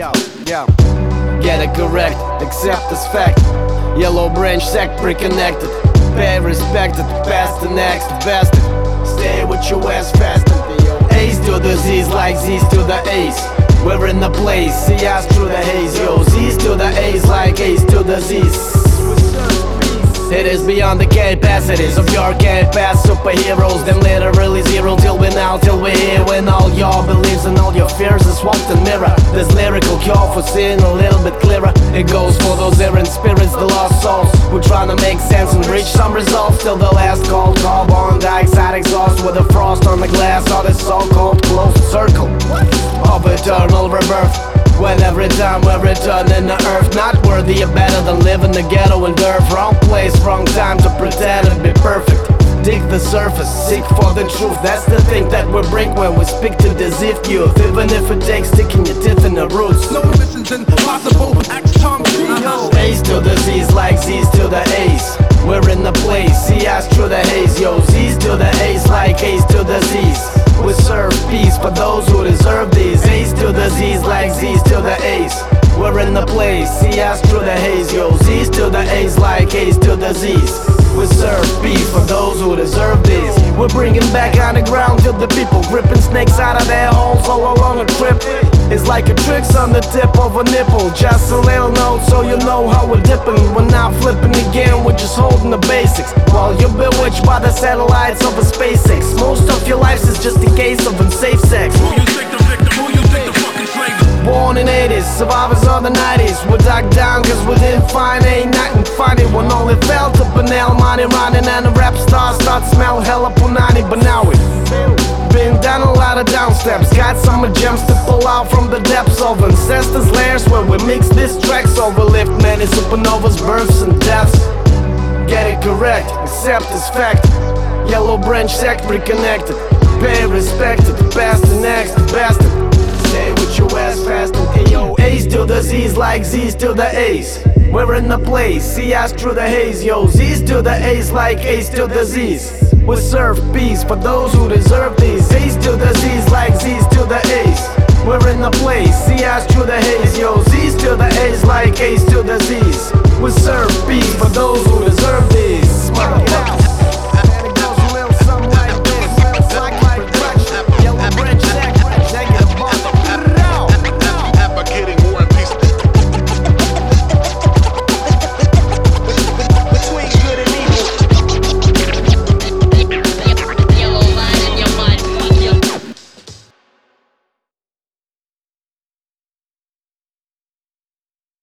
Yo, yo. Get it correct, accept this fact. Yellow branch sect reconnected. Pay respect to the past, the next, the best. Stay with your ass fast. Ace to the Z's like Z's to the A's. We're in the place, see us through the haze. Yo, Z's to the A's like A's to the Z's. It is beyond the capacities of your past superheroes. Them literally zero till we now, till we're here. When all your beliefs and all your fears is swapped and mirror. This lyrical cure for seeing a little bit clearer. It goes for those errant spirits, the lost souls, who trying to make sense and reach some results. Till the last call, carbon dioxide exhaust with a frost on the glass. Or this so-called closed circle of eternal rebirth. When every time we're returning to earth, not worthy or better than living the ghetto and dirt. Wrong place, wrong time to pretend and be perfect. Dig the surface, seek for the truth. That's the thing that we bring when we speak to deceived youth. Even if it takes sticking your teeth in the roots. No mission's impossible, act Tom Cruise. A's to the Z's like Z's to the A's. We're in the place, see us through the haze. Yo, Z's to the A's like A's to the Z's. We serve peace for those who deserve these. A's to the Z's like Z's to the A's. We're in the place, see us through the haze. Yo, Z's to the A's like A's to the Z's. We serve peace for those who deserve these. We're bringing back on the ground till the people gripping snakes out of their holes all along a trip. It's like a trick's on the tip of a nipple. Just a little note so you know how we're dipping. We're not flipping again, we're just holding the basics. While you're bewitched by the satellites of a SpaceX. Most of your life is just a case of unsafe sex. Who you think the victim, who you think the fucking slave? Born in 80s, survivors of the 90s. We're dug down cause we didn't find ain't nothing funny. When all it fell to banal money running and the rap stars start smell hella punani. But now we've been down a lot of down steps. Got some gems to pull out from the depths of ancestors' lairs where we mix these tracks. Overlived many supernovas, births and deaths. Get it correct, accept this fact. Yellow branch sect reconnected. Pay respect to the past, the next, the best. Stay with your ass fast and yo, A's to the Z's like Z's to the A's. We're in the place, see us through the haze. Yo, Z's to the A's like A's to the Z's. We serve peace for those who deserve these.